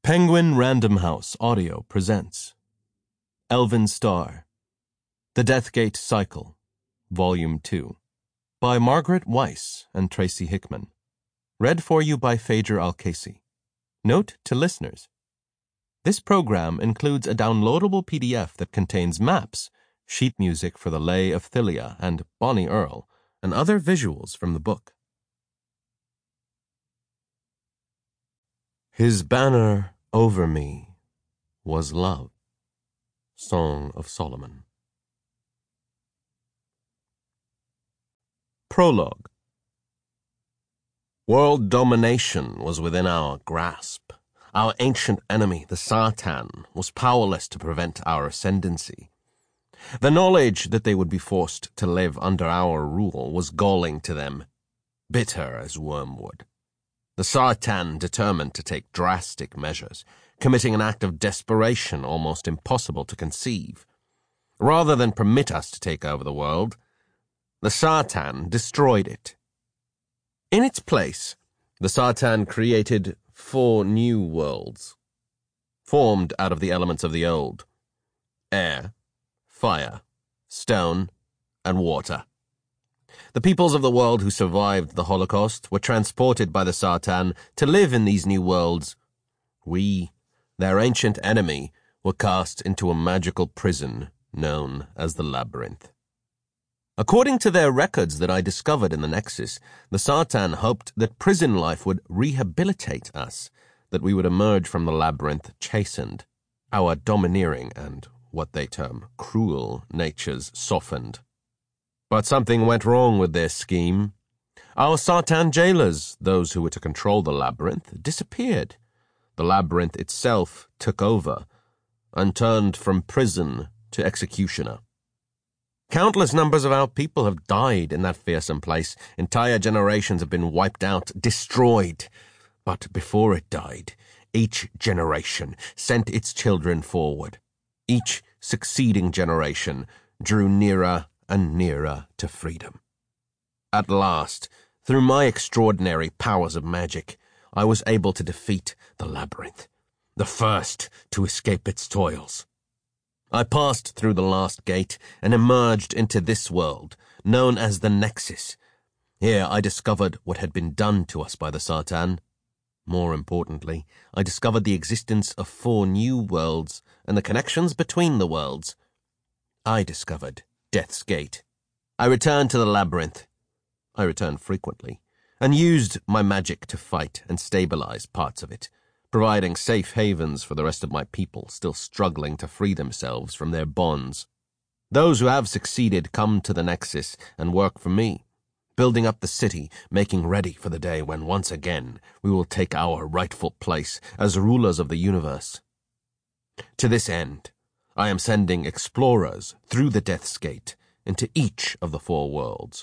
Penguin Random House Audio presents Elven Star, The Deathgate Cycle, Volume 2, by Margaret Weiss and Tracy Hickman. Read for you by Phaedra Al-Casey. Note to listeners: this program includes a downloadable PDF that contains maps, sheet music for the Lay of Thylia and Bonnie Earl, and other visuals from the book. His banner over me was love. Song of Solomon. Prologue. World domination was within our grasp. Our ancient enemy, the Sartan, was powerless to prevent our ascendancy. The knowledge that they would be forced to live under our rule was galling to them, bitter as wormwood. The Sartan determined to take drastic measures, committing an act of desperation almost impossible to conceive. Rather than permit us to take over the world, the Sartan destroyed it. In its place, the Sartan created 4 new worlds, formed out of the elements of the old: air, fire, stone, and water. The peoples of the world who survived the Holocaust were transported by the Sartan to live in these new worlds. We, their ancient enemy, were cast into a magical prison known as the Labyrinth. According to their records that I discovered in the Nexus, the Sartan hoped that prison life would rehabilitate us, that we would emerge from the Labyrinth chastened, our domineering and what they term cruel natures softened. But something went wrong with their scheme. Our Sartan jailers, those who were to control the Labyrinth, disappeared. The Labyrinth itself took over and turned from prison to executioner. Countless numbers of our people have died in that fearsome place. Entire generations have been wiped out, destroyed. But before it died, each generation sent its children forward. Each succeeding generation drew nearer and nearer to freedom. At last, through my extraordinary powers of magic, I was able to defeat the Labyrinth, the first to escape its toils. I passed through the last gate and emerged into this world, known as the Nexus. Here I discovered what had been done to us by the Sartan. More importantly, I discovered the existence of 4 new worlds and the connections between the worlds. I discovered Death's Gate. I returned to the Labyrinth. I returned frequently, and used my magic to fight and stabilize parts of it, providing safe havens for the rest of my people still struggling to free themselves from their bonds. Those who have succeeded come to the Nexus and work for me, building up the city, making ready for the day when once again we will take our rightful place as rulers of the universe. To this end, I am sending explorers through the Death's Gate into each of the 4 worlds.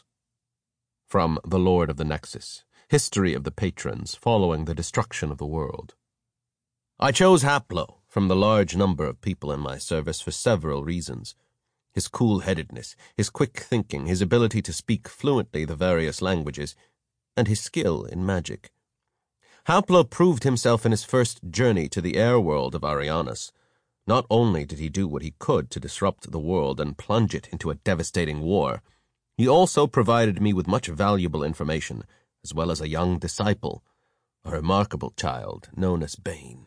From The Lord of the Nexus, History of the Patrons Following the Destruction of the World. I chose Haplo from the large number of people in my service for several reasons. His cool-headedness, his quick thinking, his ability to speak fluently the various languages, and his skill in magic. Haplo proved himself in his first journey to the air world of Arianas. Not only did he do what he could to disrupt the world and plunge it into a devastating war, he also provided me with much valuable information, as well as a young disciple, a remarkable child known as Bane.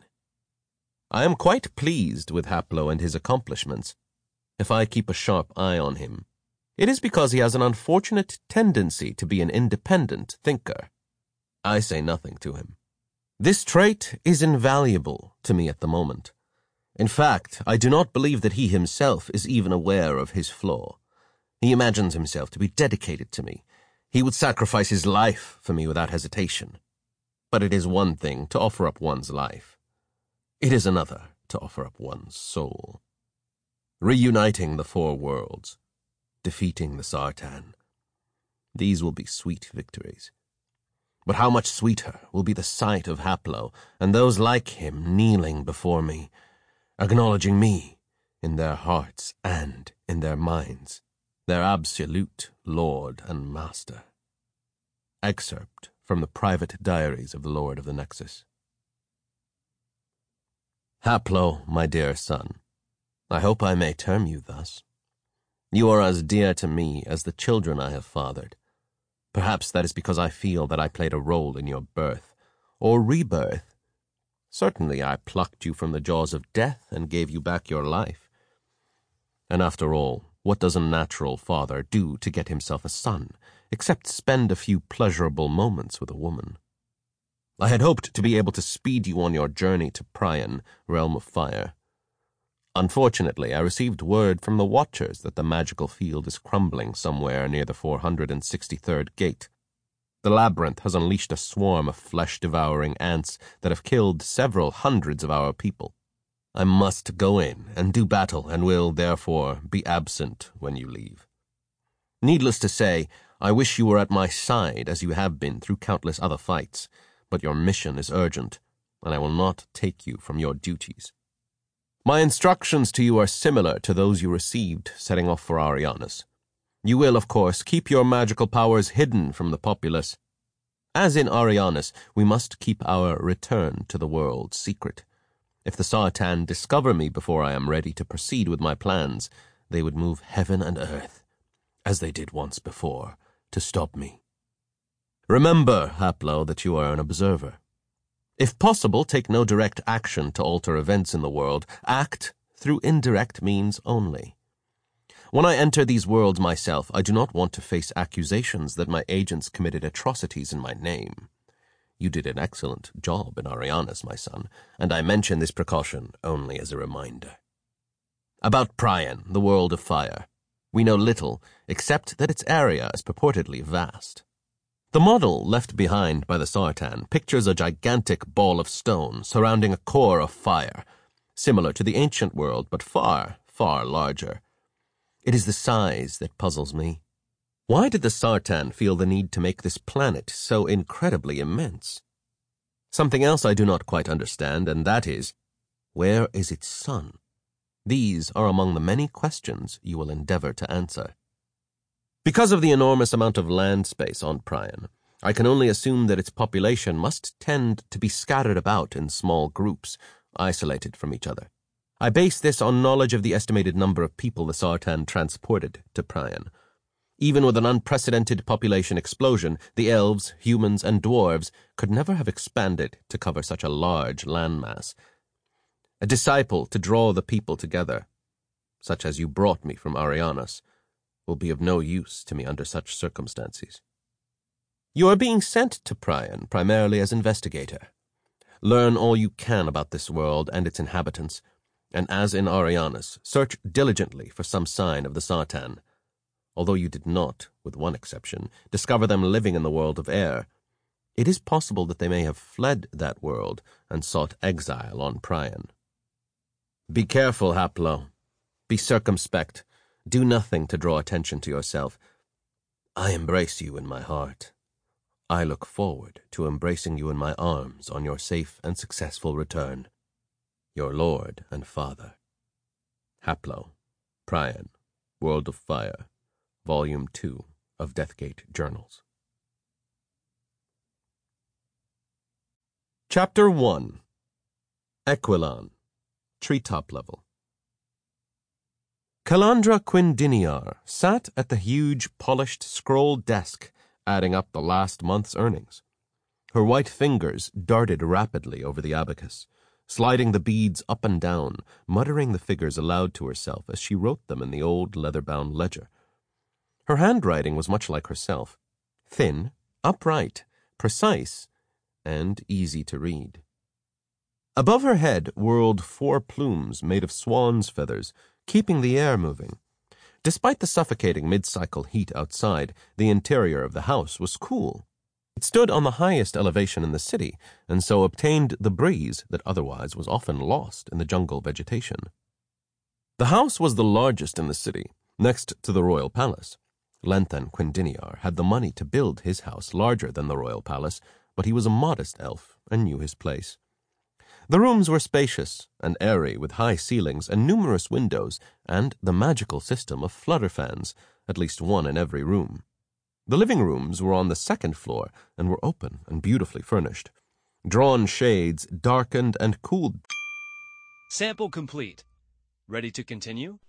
I am quite pleased with Haplo and his accomplishments. If I keep a sharp eye on him, it is because he has an unfortunate tendency to be an independent thinker. I say nothing to him. This trait is invaluable to me at the moment. In fact, I do not believe that he himself is even aware of his flaw. He imagines himself to be dedicated to me. He would sacrifice his life for me without hesitation. But it is one thing to offer up one's life. It is another to offer up one's soul. Reuniting the 4 worlds, defeating the Sartan. These will be sweet victories. But how much sweeter will be the sight of Haplo and those like him kneeling before me, acknowledging me in their hearts and in their minds, their absolute Lord and Master. Excerpt from the private diaries of the Lord of the Nexus. Haplo, my dear son, I hope I may term you thus. You are as dear to me as the children I have fathered. Perhaps that is because I feel that I played a role in your birth, or rebirth. Certainly I plucked you from the jaws of death and gave you back your life. And after all, what does a natural father do to get himself a son, except spend a few pleasurable moments with a woman? I had hoped to be able to speed you on your journey to Prion, Realm of Fire. Unfortunately, I received word from the Watchers that the magical field is crumbling somewhere near the 463rd gate. The labyrinth has unleashed a swarm of flesh-devouring ants that have killed several hundreds of our people. I must go in and do battle and will, therefore, be absent when you leave. Needless to say, I wish you were at my side as you have been through countless other fights, but your mission is urgent, and I will not take you from your duties. My instructions to you are similar to those you received setting off for Arianas. You will, of course, keep your magical powers hidden from the populace. As in Arianas, we must keep our return to the world secret. If the Sartan discover me before I am ready to proceed with my plans, they would move heaven and earth, as they did once before, to stop me. Remember, Haplo, that you are an observer. If possible, take no direct action to alter events in the world. Act through indirect means only. When I enter these worlds myself, I do not want to face accusations that my agents committed atrocities in my name. You did an excellent job in Arianas, my son, and I mention this precaution only as a reminder. About Prion, the world of fire, we know little, except that its area is purportedly vast. The model left behind by the Sartan pictures a gigantic ball of stone surrounding a core of fire, similar to the ancient world, but far, far larger. It is the size that puzzles me. Why did the Sartan feel the need to make this planet so incredibly immense? Something else I do not quite understand, and that is, where is its sun? These are among the many questions you will endeavor to answer. Because of the enormous amount of land space on Prion, I can only assume that its population must tend to be scattered about in small groups, isolated from each other. I base this on knowledge of the estimated number of people the Sartan transported to Prion. Even with an unprecedented population explosion, the elves, humans, and dwarves could never have expanded to cover such a large landmass. A disciple to draw the people together, such as you brought me from Arianas, will be of no use to me under such circumstances. You are being sent to Prion primarily as investigator. Learn all you can about this world and its inhabitants, and as in Arianas, search diligently for some sign of the Sartan. Although you did not, with one exception, discover them living in the world of air, it is possible that they may have fled that world and sought exile on Prion. Be careful, Haplo. Be circumspect. Do nothing to draw attention to yourself. I embrace you in my heart. I look forward to embracing you in my arms on your safe and successful return. Your Lord and Father. Haplo, Prion, World of Fire, Volume 2 of Deathgate Journals. Chapter 1. Equilon, Treetop Level. Calandra Quindiniar sat at the huge, polished scroll desk, adding up the last month's earnings. Her white fingers darted rapidly over the abacus, sliding the beads up and down, muttering the figures aloud to herself as she wrote them in the old leather-bound ledger. Her handwriting was much like herself, thin, upright, precise, and easy to read. Above her head whirled 4 plumes made of swan's feathers, keeping the air moving. Despite the suffocating mid-cycle heat outside, the interior of the house was cool. It stood on the highest elevation in the city, and so obtained the breeze that otherwise was often lost in the jungle vegetation. The house was the largest in the city, next to the royal palace. Lenthan Quindiniar had the money to build his house larger than the royal palace, but he was a modest elf and knew his place. The rooms were spacious and airy, with high ceilings and numerous windows, and the magical system of flutter fans, at least one in every room. The living rooms were on the 2nd floor and were open and beautifully furnished. Drawn shades darkened and cooled Sample complete. Ready to continue?